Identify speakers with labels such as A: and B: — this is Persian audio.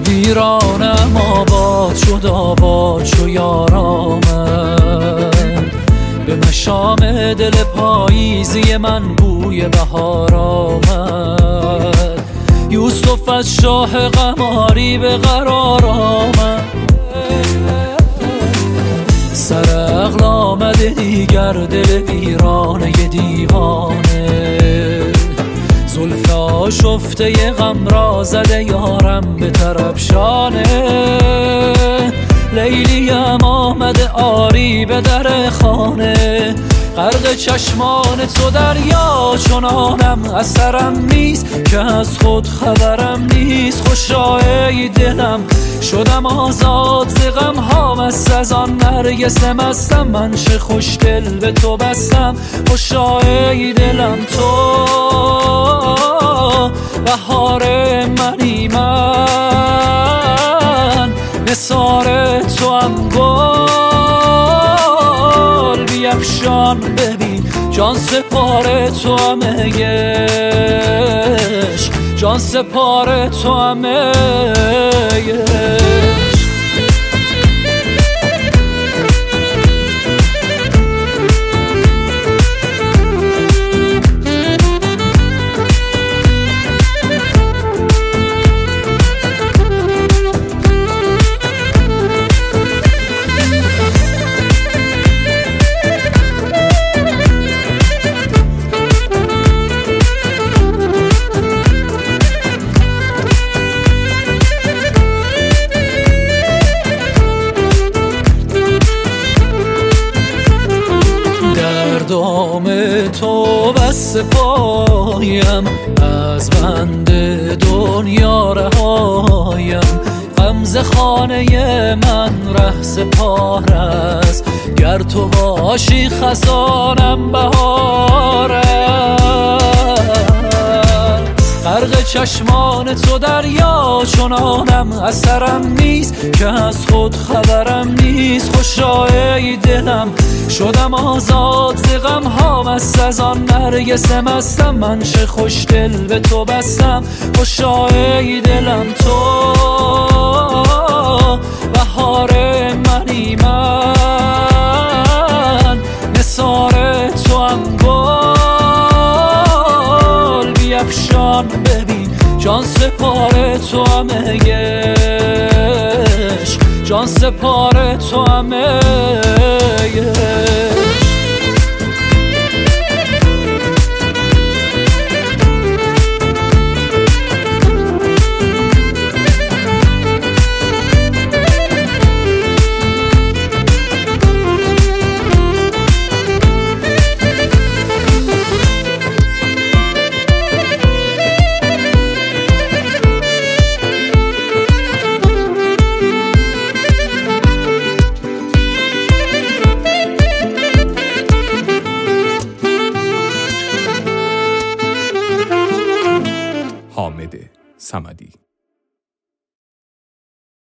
A: ویرانم آباد شد، آباد شو یارامد. به مشام دل پاییزی من بوی بهار آمد. یوسف از شاه قماری به قرار آمد. سر عقل آمده دیگر دل ویرانه دیوانه. زلف آشفته غم را زده یارم به طربشانه. لیلیم آمده آری به در خانه. غرق چشمان تو دریا چنانم اثرم نیست که از خود خبرم نیست. خوشا ای دلم شدم آزاد ز غم ها، مست از آن نرگس مستم. من چه خوش دل به تو بستم. خوشا ای دلم تو بهار منی، من نثار تو هم گل بیفشان. ببین جان سپار تو همه عشق، جان سپار تو همه عشق. دام تو بس پایم، از بند دنیا رهایم. غمزه خانه من ره سپار است، گر تو باشی خزانم بهار است. غرق چشمان تو دریا چنانم اثرم نیست که از خود خبرم نیست. خوشا ای دلم شدم آزاد ز غم ها، مست از آن نرگس مستم. من چه خوش دل به تو بستم. خوشا ای دلم تو بهار منی، من نثار تو هم گل بیفشان. ببین جان سپار تو همه عشق، جان سپار تو همه